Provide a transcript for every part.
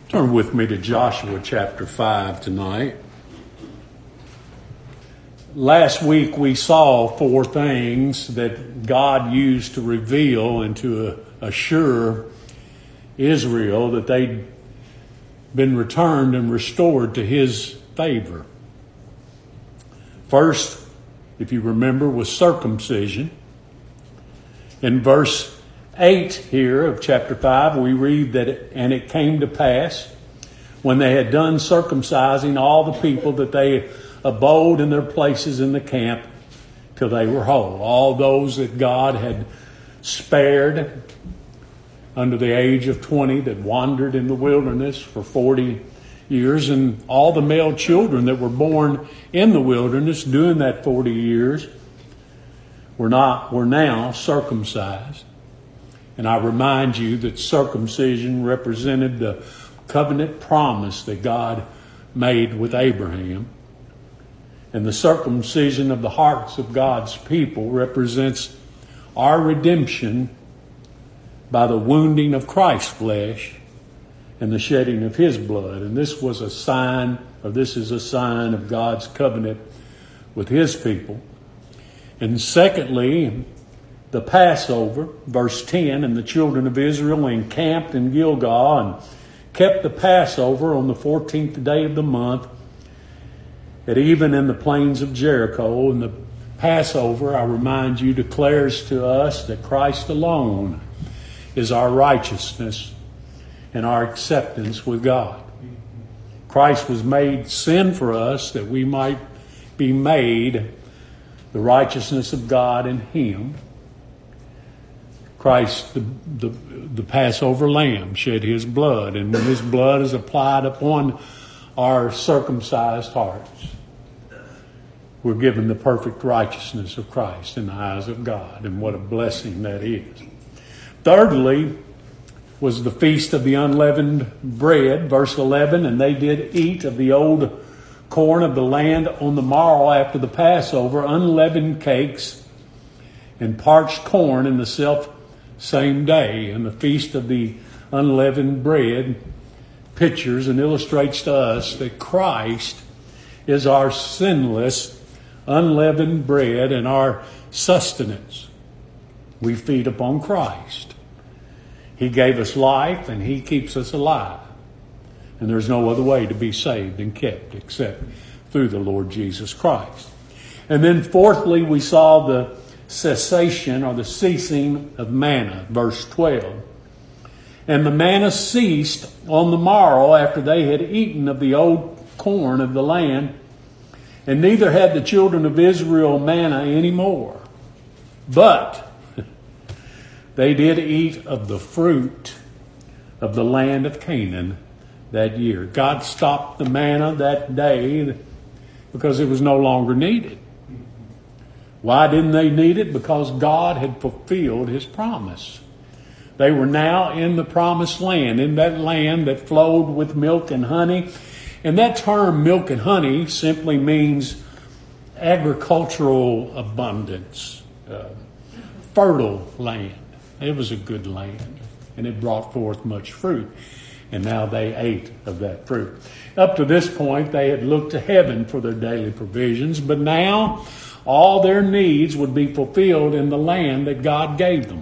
Turn with me to Joshua chapter 5 tonight. Last week we saw 4 things that God used to reveal and to assure Israel that they'd been returned and restored to His favor. First, if you remember, was circumcision. In verse 8 here of chapter 5, we read that and it came to pass when they had done circumcising all the people that they abode in their places in the camp till they were whole. All those that God had spared under the age of 20 that wandered in the wilderness for 40 years, and all the male children that were born in the wilderness during that 40 years were now circumcised. And I remind you that circumcision represented the covenant promise that God made with Abraham. And the circumcision of the hearts of God's people represents our redemption by the wounding of Christ's flesh and the shedding of His blood. And this is a sign of God's covenant with His people. And secondly, the Passover, verse 10, and the children of Israel encamped in Gilgal and kept the Passover on the 14th day of the month at even in the plains of Jericho. And the Passover, I remind you, declares to us that Christ alone is our righteousness and our acceptance with God. Christ was made sin for us that we might be made the righteousness of God in Him. Christ, the Passover lamb, shed His blood, and when His blood is applied upon our circumcised hearts, we're given the perfect righteousness of Christ in the eyes of God, and what a blessing that is. Thirdly was the feast of the unleavened bread, verse 11, and they did eat of the old corn of the land on the morrow after the Passover, unleavened cakes and parched corn in the same day. And the feast of the unleavened bread pictures and illustrates to us that Christ is our sinless, unleavened bread and our sustenance. We feed upon Christ. He gave us life and He keeps us alive. And there's no other way to be saved and kept except through the Lord Jesus Christ. And then fourthly, we saw the cessation or the ceasing of manna, verse 12. And the manna ceased on the morrow after they had eaten of the old corn of the land, and neither had the children of Israel manna any more. But they did eat of the fruit of the land of Canaan that year. God stopped the manna that day because it was no longer needed. Why didn't they need it? Because God had fulfilled His promise. They were now in the promised land, in that land that flowed with milk and honey. And that term, milk and honey, simply means agricultural abundance, fertile land. It was a good land, and it brought forth much fruit. And now they ate of that fruit. Up to this point, they had looked to heaven for their daily provisions, but now all their needs would be fulfilled in the land that God gave them.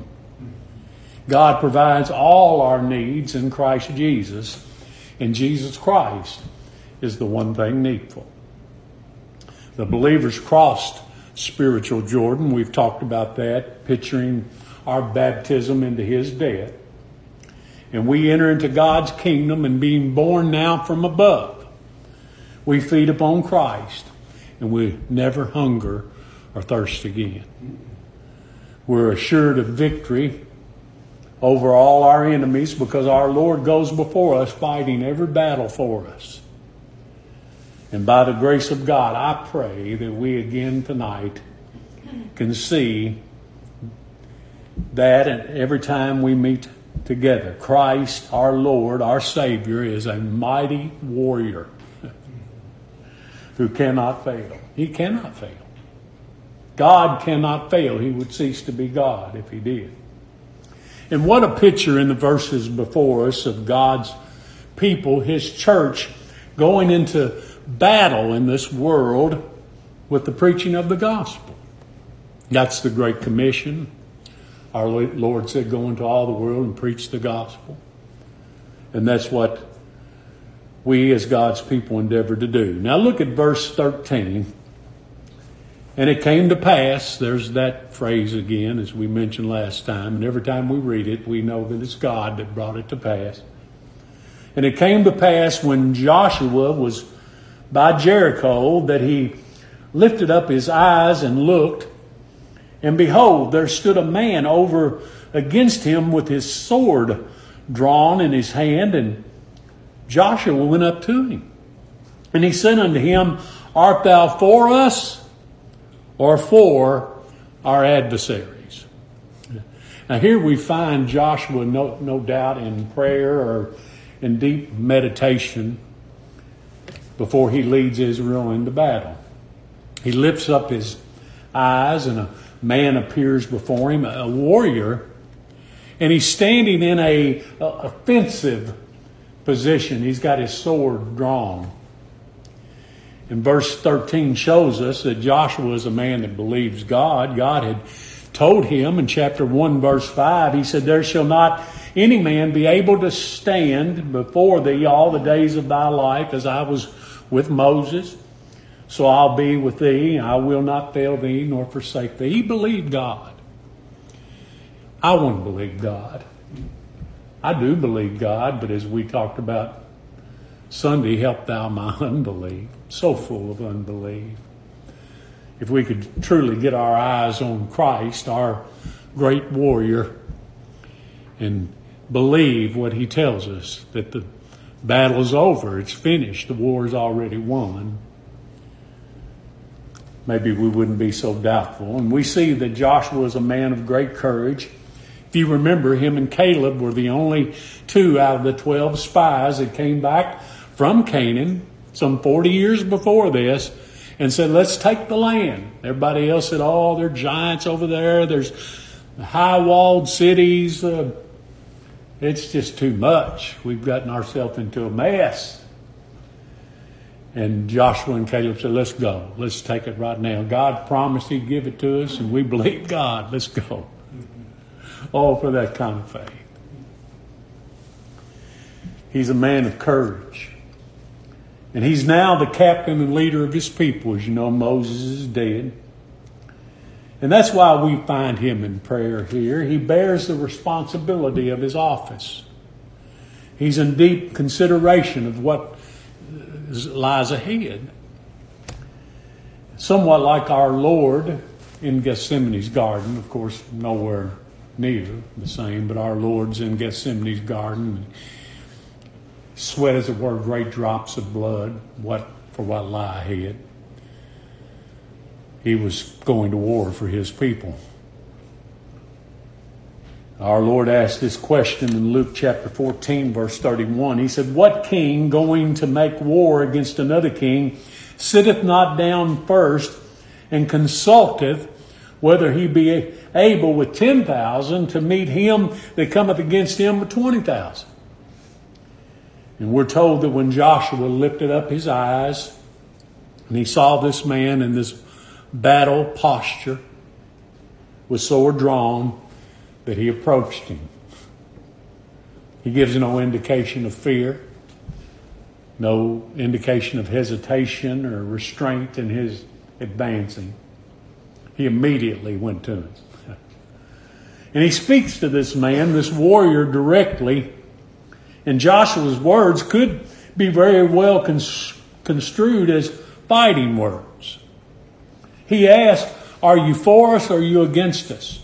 God provides all our needs in Christ Jesus, and Jesus Christ is the one thing needful. The believers crossed spiritual Jordan. We've talked about that, picturing our baptism into His death. And we enter into God's kingdom and being born now from above. We feed upon Christ and we never hunger or thirst again. We're assured of victory over all our enemies because our Lord goes before us fighting every battle for us. And by the grace of God, I pray that we again tonight can see that every time we meet together, Christ, our Lord, our Savior, is a mighty warrior who cannot fail. He cannot fail. God cannot fail. He would cease to be God if He did. And what a picture in the verses before us of God's people, his church, going into battle in this world with the preaching of the gospel. That's the Great Commission. Our Lord said, go into all the world and preach the gospel. And that's what we as God's people endeavor to do. Now look at verse 13. And it came to pass, there's that phrase again, as we mentioned last time, and every time we read it, we know that it's God that brought it to pass. And it came to pass when Joshua was by Jericho that he lifted up his eyes and looked, and behold, there stood a man over against him with his sword drawn in his hand, and Joshua went up to him. And he said unto him, Art thou for us, or for our adversaries? Now here we find Joshua no doubt in prayer or in deep meditation before he leads Israel into battle. He lifts up his eyes and a man appears before him, a warrior, and he's standing in a offensive position. He's got his sword drawn. And verse 13 shows us that Joshua is a man that believes God. God had told him in chapter 1, verse 5, he said, There shall not any man be able to stand before thee all the days of thy life, as I was with Moses. So I'll be with thee. I will not fail thee nor forsake thee. He believed God. I want to believe God. I do believe God, but as we talked about Sunday, help thou my unbelief. So full of unbelief. If we could truly get our eyes on Christ, our great warrior, and believe what he tells us, that the battle's over, it's finished, the war's already won, maybe we wouldn't be so doubtful. And we see that Joshua is a man of great courage. If you remember, him and Caleb were the only two out of the 12 spies that came back from Canaan some 40 years before this and said, let's take the land. Everybody else said, oh, there are giants over there. There's high-walled cities. It's just too much. We've gotten ourselves into a mess. And Joshua and Caleb said, let's go. Let's take it right now. God promised he'd give it to us, and we believe God. Let's go. All for that kind of faith. He's a man of courage. And he's now the captain and leader of his people. As you know, Moses is dead. And that's why we find him in prayer here. He bears the responsibility of his office. He's in deep consideration of what lies ahead. Somewhat like our Lord in Gethsemane's garden. Of course, nowhere near the same, but our Lord's in Gethsemane's garden. Sweat, as it were, great drops of blood. What lie ahead? He was going to war for his people. Our Lord asked this question in Luke chapter 14, verse 31. He said, What king going to make war against another king sitteth not down first and consulteth whether he be able with 10,000 to meet him that cometh against him with 20,000? And we're told that when Joshua lifted up his eyes and he saw this man in this battle posture with sword drawn, that he approached him. He gives no indication of fear, no indication of hesitation or restraint in his advancing. He immediately went to him. And he speaks to this man, this warrior, directly. And Joshua's words could be very well construed as fighting words. He asked, Are you for us or are you against us?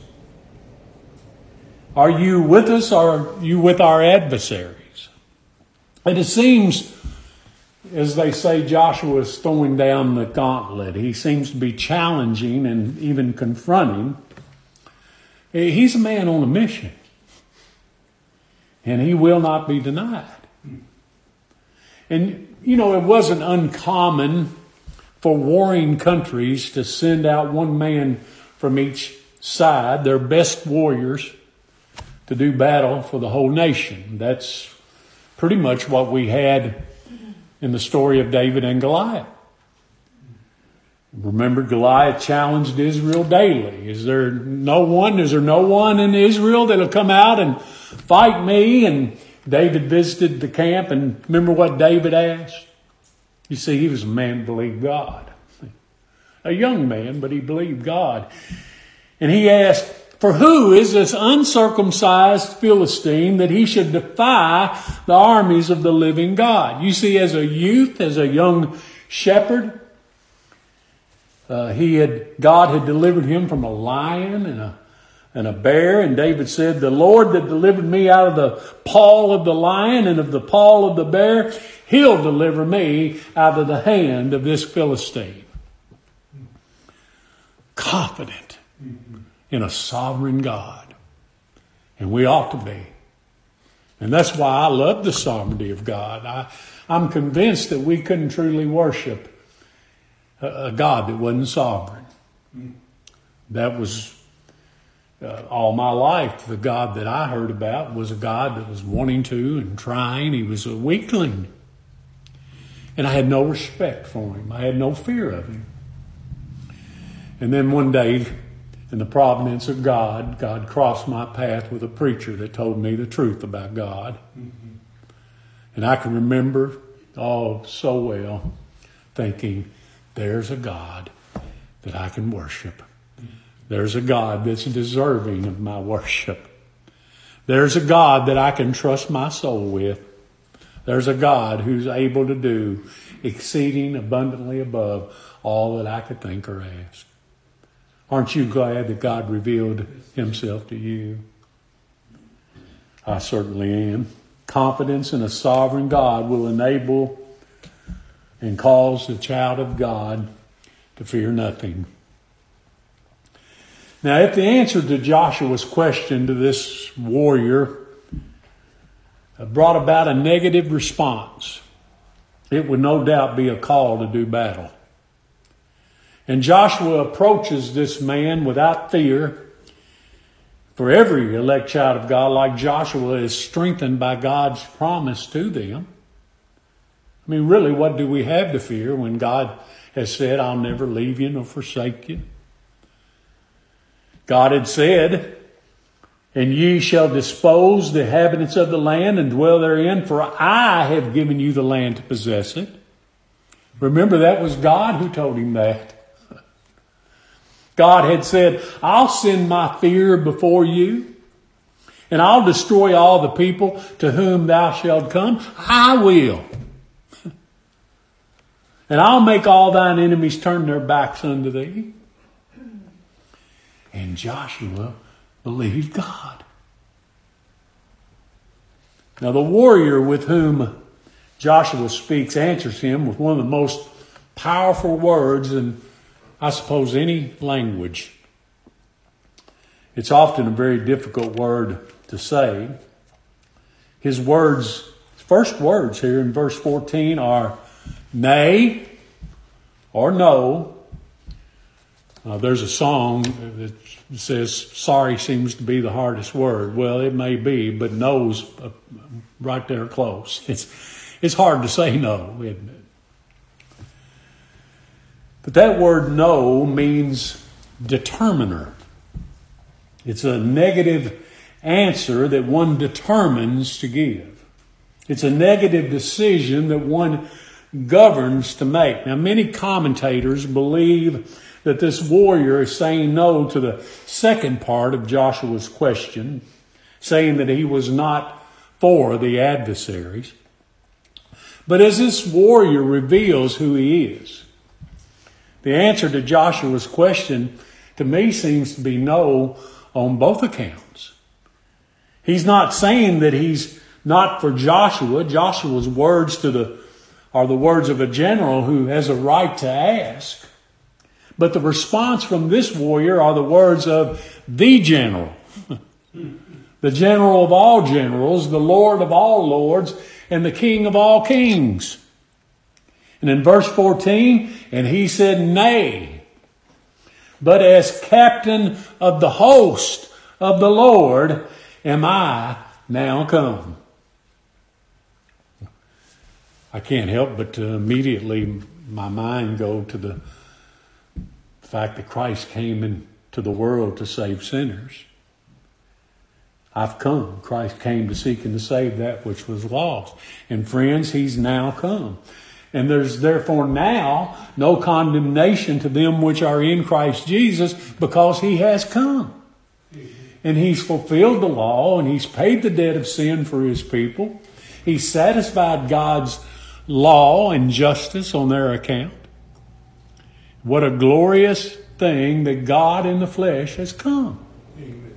Are you with us or are you with our adversaries? And it seems, as they say, Joshua is throwing down the gauntlet. He seems to be challenging and even confronting. He's a man on a mission. And he will not be denied. And, you know, it wasn't uncommon for warring countries to send out one man from each side, their best warriors, to do battle for the whole nation. That's pretty much what we had in the story of David and Goliath. Remember, Goliath challenged Israel daily. Is there no one in Israel that'll come out and fight me? And David visited the camp, and remember what David asked? You see, he was a man who believed God. A young man, but he believed God. And he asked, for who is this uncircumcised Philistine that he should defy the armies of the living God? You see, as a youth, as a young shepherd, God had delivered him from a lion and a bear. And David said, the Lord that delivered me out of the paw of the lion and of the paw of the bear, he'll deliver me out of the hand of this Philistine. Confident in a sovereign God. And we ought to be. And that's why I love the sovereignty of God. I'm convinced that we couldn't truly worship a God that wasn't sovereign. That was all my life. The God that I heard about was a God that was wanting to and trying. He was a weakling. And I had no respect for him. I had no fear of him. And then one day, in the providence of God, God crossed my path with a preacher that told me the truth about God. And I can remember, so well, thinking, there's a God that I can worship. There's a God that's deserving of my worship. There's a God that I can trust my soul with. There's a God who's able to do exceeding abundantly above all that I could think or ask. Aren't you glad that God revealed himself to you? I certainly am. Confidence in a sovereign God will enable and cause the child of God to fear nothing. Now, if the answer to Joshua's question to this warrior brought about a negative response, it would no doubt be a call to do battle. And Joshua approaches this man without fear. For every elect child of God, like Joshua, is strengthened by God's promise to them. I mean, really, what do we have to fear when God has said, I'll never leave you nor forsake you? God had said, and ye shall dispose the inhabitants of the land and dwell therein, for I have given you the land to possess it. Remember, that was God who told him that. God had said, I'll send my fear before you, and I'll destroy all the people to whom thou shalt come. I will. And I'll make all thine enemies turn their backs unto thee. And Joshua believed God. Now the warrior with whom Joshua speaks answers him with one of the most powerful words in, I suppose, any language. It's often a very difficult word to say. His first words here in verse 14 are nay or no. There's a song that says sorry seems to be the hardest word. Well, it may be, but no's right there close. It's hard to say no, isn't it? But that word no means determiner. It's a negative answer that one determines to give. It's a negative decision that one governs to make. Now, many commentators believe that this warrior is saying no to the second part of Joshua's question, saying that he was not for the adversaries. But as this warrior reveals who he is, the answer to Joshua's question to me seems to be no on both accounts. He's not saying that he's not for Joshua. Joshua's words are the words of a general who has a right to ask. But the response from this warrior are the words of the general. The general of all generals, the Lord of all lords, and the King of all kings. And in verse 14, and he said, nay, but as captain of the host of the Lord am I now come. I can't help but to immediately my mind go to the fact that Christ came into the world to save sinners. I've come. Christ came to seek and to save that which was lost. And friends, He's now come. And there's therefore now no condemnation to them which are in Christ Jesus, because He has come. And He's fulfilled the law, and He's paid the debt of sin for His people. He's satisfied God's law and justice on their account. What a glorious thing that God in the flesh has come. Amen.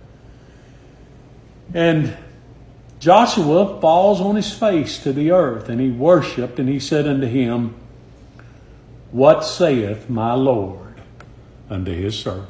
And Joshua falls on his face to the earth, and he worshipped, and he said unto him, What saith my Lord unto his servant?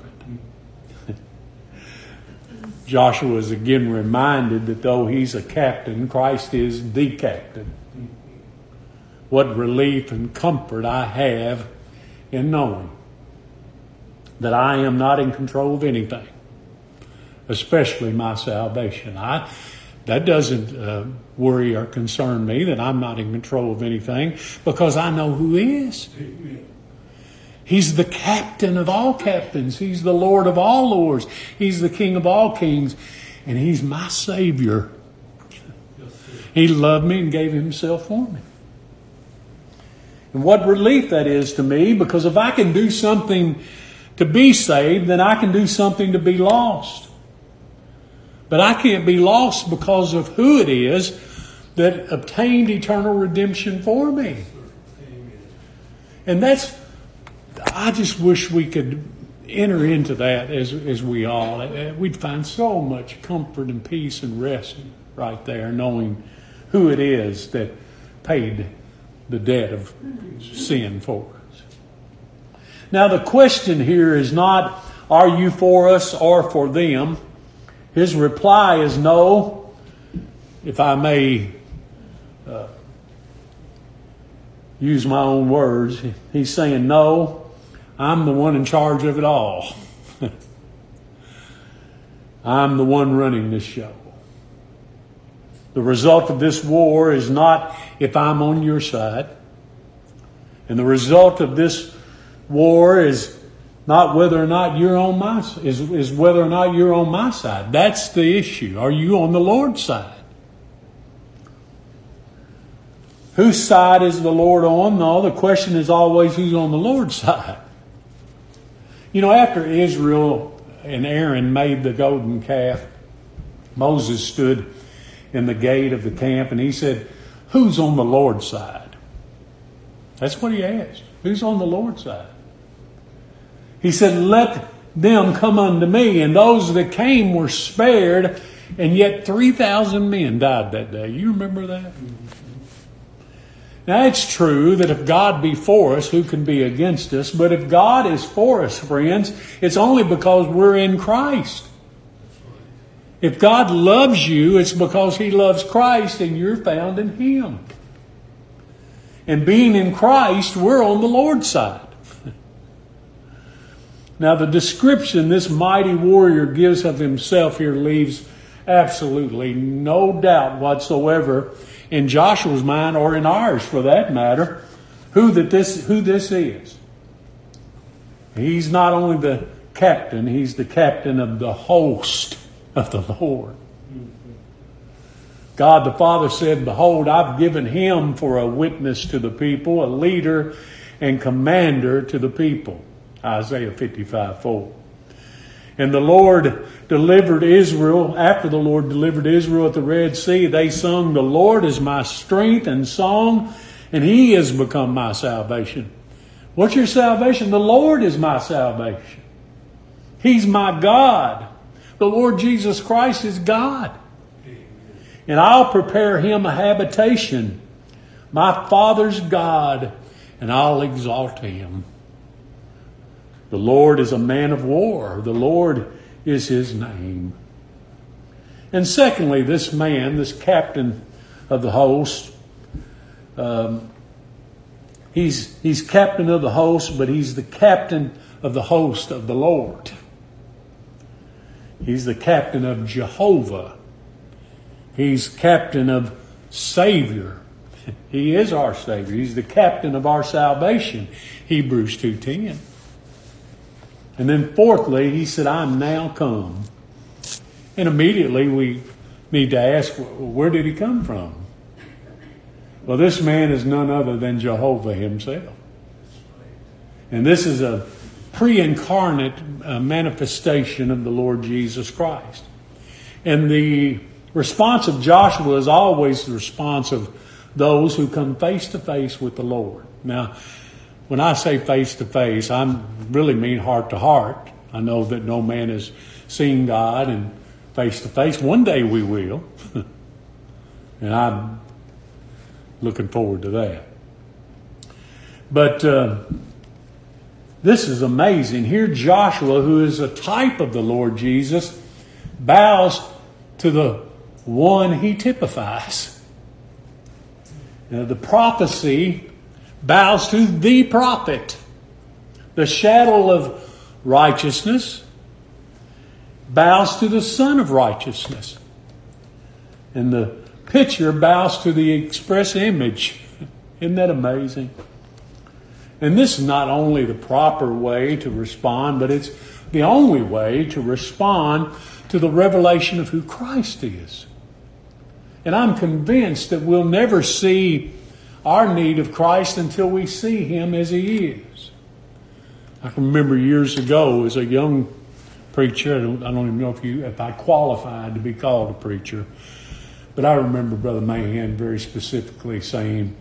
Joshua is again reminded that though he's a captain, Christ is the captain. What relief and comfort I have in knowing that I am not in control of anything, especially my salvation. That doesn't worry or concern me, that I'm not in control of anything, because I know who is. He's the captain of all captains. He's the Lord of all lords. He's the King of all kings. And He's my Savior. He loved me and gave Himself for me. And what relief that is to me, because if I can do something to be saved, then I can do something to be lost. But I can't be lost because of who it is that obtained eternal redemption for me. And I just wish we could enter into that as we all. We'd find so much comfort and peace and rest right there, knowing who it is that paid the debt of sin for us. Now the question here is not, are you for us or for them? His reply is no. If I may use my own words, he's saying, no, I'm the one in charge of it all. I'm the one running this show. The result of this war is not if I'm on your side. And the result of this war is not whether or not you're on my is whether or not you're on my side. That's the issue. Are you on the Lord's side? Whose side is the Lord on? No, the question is always who's on the Lord's side. You know, after Israel and Aaron made the golden calf, Moses stood in the gate of the camp and he said, who's on the Lord's side? That's what he asked. Who's on the Lord's side? He said, let them come unto me. And those that came were spared, and yet 3,000 men died that day. You remember that? Now, it's true that if God be for us, who can be against us? But if God is for us, friends, it's only because we're in Christ. If God loves you, it's because He loves Christ and you're found in Him. And being in Christ, we're on the Lord's side. Now, the description this mighty warrior gives of himself here leaves absolutely no doubt whatsoever in Joshua's mind, or in ours for that matter, who this is. He's not only the captain, he's the captain of the host of the Lord. God the Father said, behold, I've given him for a witness to the people, a leader and commander to the people. Isaiah 55:4. And the Lord delivered Israel. After the Lord delivered Israel at the Red Sea, they sung, the Lord is my strength and song, and He has become my salvation. What's your salvation? The Lord is my salvation. He's my God. The Lord Jesus Christ is God. And I'll prepare Him a habitation, my Father's God, and I'll exalt Him. The Lord is a man of war. The Lord is His name. And secondly, this man, this captain of the host, he's captain of the host, but he's the captain of the host of the Lord. He's the captain of Jehovah. He's captain of Savior. He is our Savior. He's the captain of our salvation, Hebrews 2:10. And then fourthly, he said, I'm now come. And immediately we need to ask, where did he come from? Well, this man is none other than Jehovah himself. And this is a pre-incarnate manifestation of the Lord Jesus Christ. And the response of Joshua is always the response of those who come face to face with the Lord. Now, when I say face to face, I really mean heart to heart. I know that no man has seen God and face to face. One day we will. And I'm looking forward to that. But this is amazing. Here Joshua, who is a type of the Lord Jesus, bows to the one he typifies. Now, the prophecy bows to the prophet. The shadow of righteousness bows to the Son of righteousness. And the picture bows to the express image. Isn't that amazing? And this is not only the proper way to respond, but it's the only way to respond to the revelation of who Christ is. And I'm convinced that we'll never see our need of Christ until we see Him as He is. I can remember years ago as a young preacher, I don't even know if I qualified to be called a preacher, but I remember Brother Mahan very specifically saying,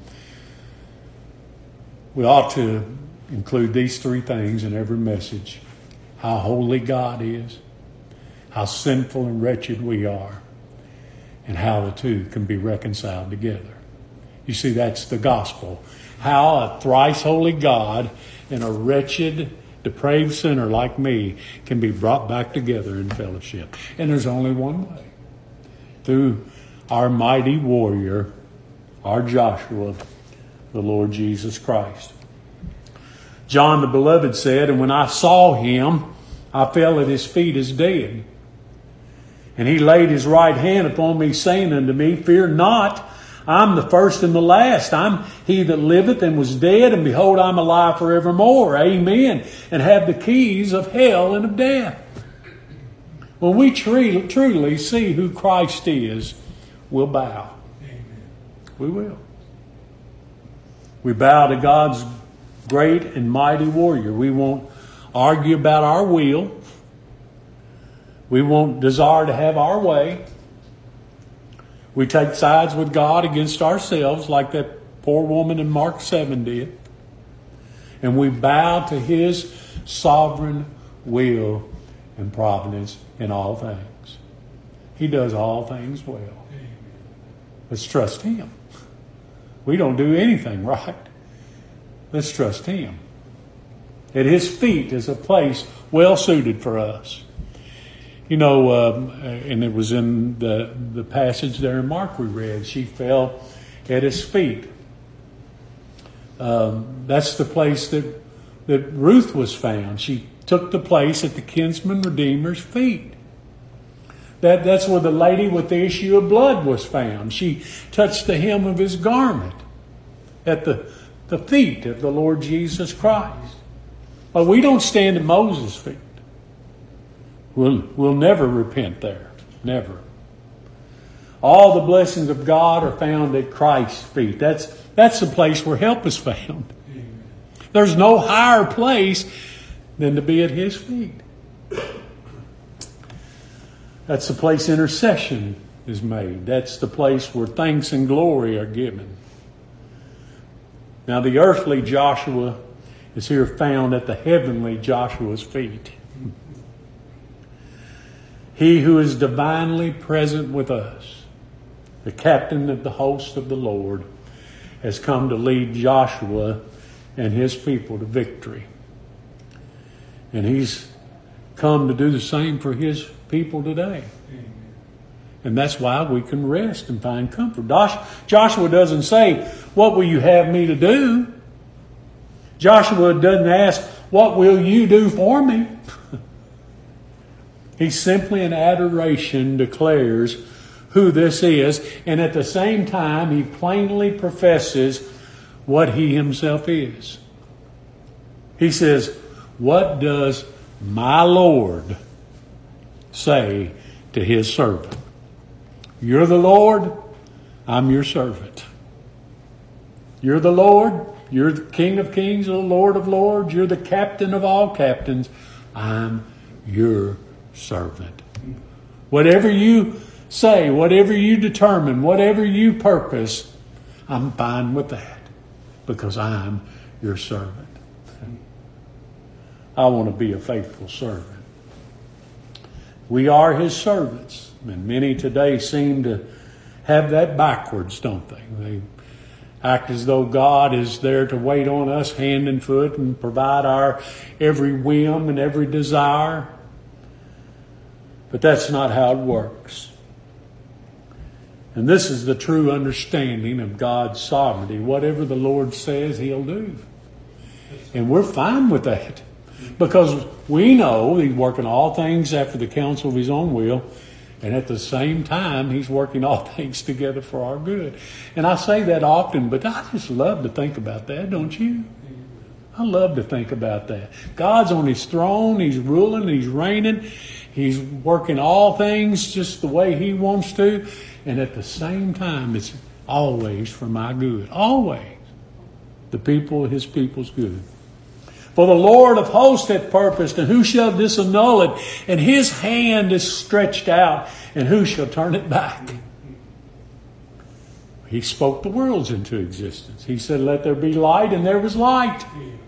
we ought to include these three things in every message. How holy God is, how sinful and wretched we are, and how the two can be reconciled together. You see, that's the gospel. How a thrice holy God and a wretched, depraved sinner like me can be brought back together in fellowship. And there's only one way. Through our mighty warrior, our Joshua, the Lord Jesus Christ. John the Beloved said, and when I saw Him, I fell at His feet as dead. And He laid His right hand upon me, saying unto me, fear not, I'm the first and the last. I'm He that liveth and was dead, and behold, I'm alive forevermore. Amen. And have the keys of hell and of death. When we truly see who Christ is, we'll bow. Amen. We will. We bow to God's great and mighty warrior. We won't argue about our will. We won't desire to have our way. We take sides with God against ourselves like that poor woman in Mark 7 did. And we bow to His sovereign will and providence in all things. He does all things well. Let's trust Him. We don't do anything right. Let's trust Him. At His feet is a place well suited for us. You know, and it was in the passage there in Mark we read, she fell at His feet. That's the place that Ruth was found. She took the place at the kinsman redeemer's feet. That's where the lady with the issue of blood was found. She touched the hem of His garment at the feet of the Lord Jesus Christ. But we don't stand at Moses' feet. We'll never repent there. Never. All the blessings of God are found at Christ's feet. That's the place where help is found. There's no higher place than to be at His feet. That's the place intercession is made. That's the place where thanks and glory are given. Now the earthly Joshua is here found at the heavenly Joshua's feet. He who is divinely present with us, the captain of the host of the Lord, has come to lead Joshua and his people to victory. And He's come to do the same for His people today. And that's why we can rest and find comfort. Joshua doesn't say, what will you have me to do? Joshua doesn't ask, what will you do for me? He simply in adoration declares who this is, and at the same time, he plainly professes what he himself is. He says, what does my Lord say to his servant? You're the Lord, I'm your servant. You're the Lord, you're the King of kings, the Lord of lords, you're the captain of all captains. I'm your servant. Whatever you say, whatever you determine, whatever you purpose, I'm fine with that because I'm your servant. I want to be a faithful servant. We are his servants, and many today seem to have that backwards, don't they? They act as though God is there to wait on us hand and foot and provide our every whim and every desire. But that's not how it works. And this is the true understanding of God's sovereignty. Whatever the Lord says, he'll do. And we're fine with that. Because we know he's working all things after the counsel of his own will. And at the same time, he's working all things together for our good. And I say that often, but I just love to think about that, don't you? I love to think about that. God's on his throne. He's ruling. He's reigning. He's working all things just the way he wants to. And at the same time, it's always for my good. Always. His people's good. For the Lord of hosts hath purposed, and who shall disannul it? And his hand is stretched out, and who shall turn it back? He spoke the worlds into existence. He said, let there be light, and there was light.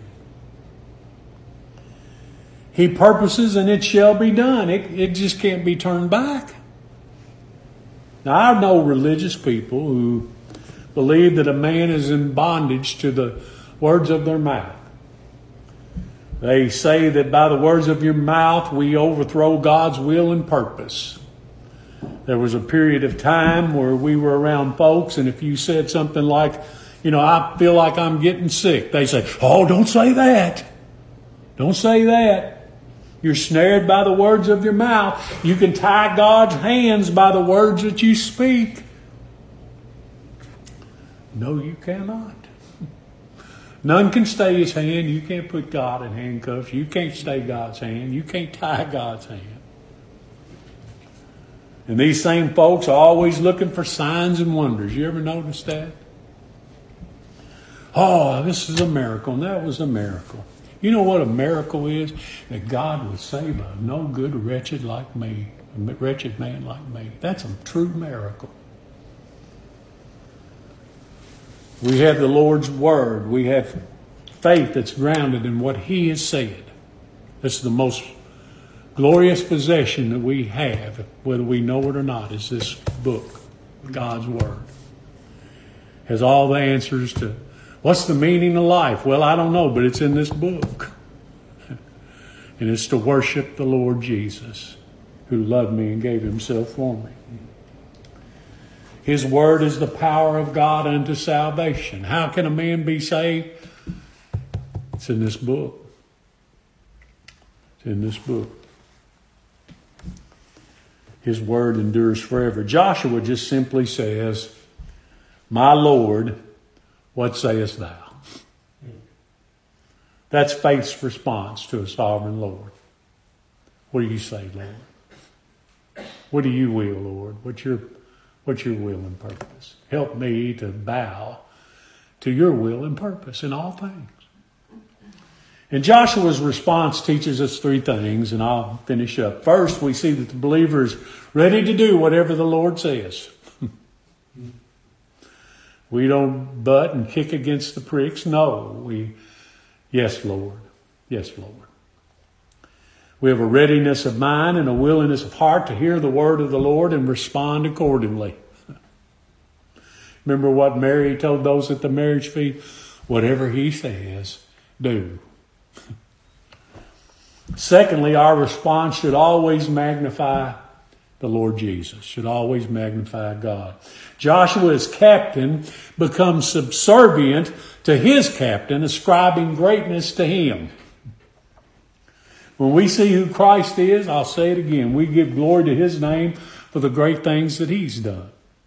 He purposes, and it shall be done. It just can't be turned back. Now, I know religious people who believe that a man is in bondage to the words of their mouth. They say that by the words of your mouth we overthrow God's will and purpose. There was a period of time where we were around folks, and if you said something like, I feel like I'm getting sick, they say, oh, don't say that. Don't say that. You're snared by the words of your mouth. You can tie God's hands by the words that you speak. No, you cannot. None can stay his hand. You can't put God in handcuffs. You can't stay God's hand. You can't tie God's hand. And these same folks are always looking for signs and wonders. You ever notice that? Oh, this is a miracle, and that was a miracle. You know what a miracle is? That God would save a no good wretched like me, a wretched man like me. That's a true miracle. We have the Lord's Word. We have faith that's grounded in what He has said. This is the most glorious possession that we have, whether we know it or not, is this book, God's Word. Has all the answers to what's the meaning of life? Well, I don't know, but it's in this book. And it's to worship the Lord Jesus, who loved me and gave Himself for me. His word is the power of God unto salvation. How can a man be saved? It's in this book. It's in this book. His word endures forever. Joshua just simply says, my Lord, what sayest thou? That's faith's response to a sovereign Lord. What do you say, Lord? What do you will, Lord? What's your will and purpose? Help me to bow to your will and purpose in all things. And Joshua's response teaches us three things, and I'll finish up. First, we see that the believer is ready to do whatever the Lord says. We don't butt and kick against the pricks. No, yes, Lord. Yes, Lord. We have a readiness of mind and a willingness of heart to hear the word of the Lord and respond accordingly. Remember what Mary told those at the marriage feast? Whatever He says, do. Secondly, our response should always magnify the Lord Jesus, should always magnify God. Joshua's captain becomes subservient to his captain, ascribing greatness to him. When we see who Christ is, I'll say it again, we give glory to His name, for the great things that He's done.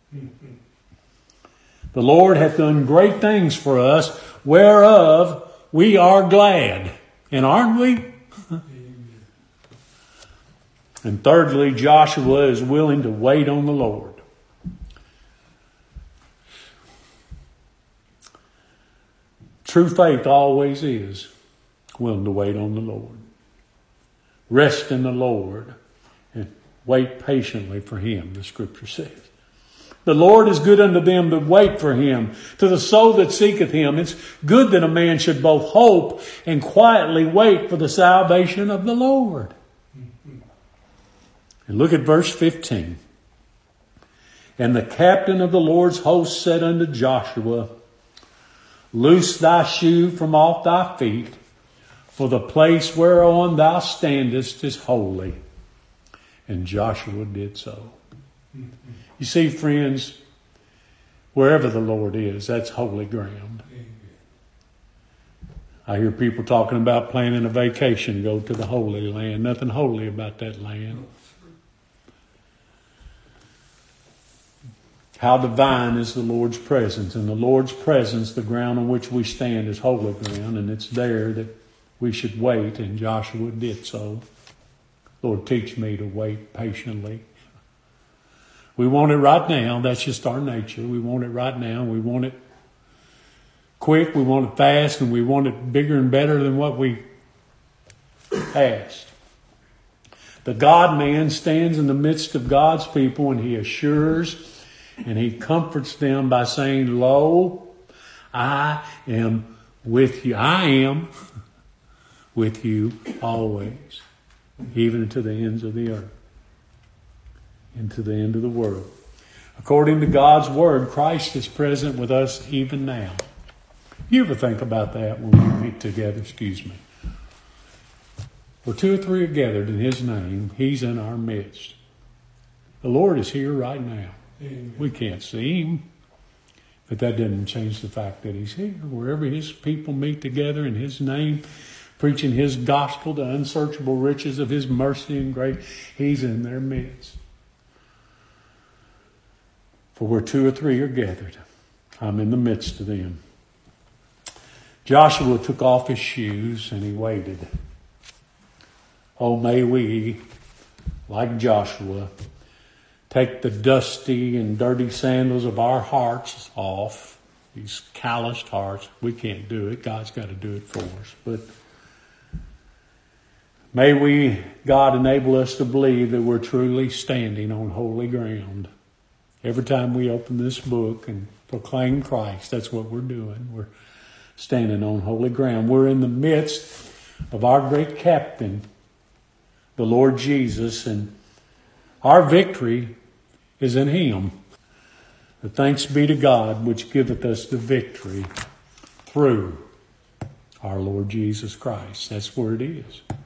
The Lord hath done great things for us, whereof we are glad. And aren't we? And thirdly, Joshua is willing to wait on the Lord. True faith always is willing to wait on the Lord. Rest in the Lord and wait patiently for Him, the Scripture says. The Lord is good unto them that wait for Him, to the soul that seeketh Him. It's good that a man should both hope and quietly wait for the salvation of the Lord. And look at verse 15. And the captain of the Lord's host said unto Joshua, Loose thy shoe from off thy feet, for the place whereon thou standest is holy. And Joshua did so. You see, friends, wherever the Lord is, that's holy ground. I hear people talking about planning a vacation to go to the Holy Land. Nothing holy about that land. How divine is the Lord's presence. In the Lord's presence, the ground on which we stand is holy ground, and it's there that we should wait, and Joshua did so. Lord, teach me to wait patiently. We want it right now. That's just our nature. We want it right now. We want it quick. We want it fast. And we want it bigger and better than what we asked. The God-man stands in the midst of God's people, and He assures and He comforts them by saying, Lo, I am with you. I am with you always, even to the ends of the earth. And to the end of the world. According to God's Word, Christ is present with us even now. You ever think about that when we meet together? Where two or three are gathered in His name, He's in our midst. The Lord is here right now. Amen. We can't see Him, but that doesn't change the fact that He's here. Wherever His people meet together in His name, preaching His gospel, the unsearchable riches of His mercy and grace, He's in their midst. For where two or three are gathered, I'm in the midst of them. Joshua took off his shoes and he waited. Oh, may we, like Joshua, take the dusty and dirty sandals of our hearts off, these calloused hearts. We can't do it. God's got to do it for us. But may we, God, enable us to believe that we're truly standing on holy ground. Every time we open this book and proclaim Christ, that's what we're doing. We're standing on holy ground. We're in the midst of our great captain, the Lord Jesus, and our victory is in Him. But thanks be to God, which giveth us the victory through our Lord Jesus Christ. That's where it is.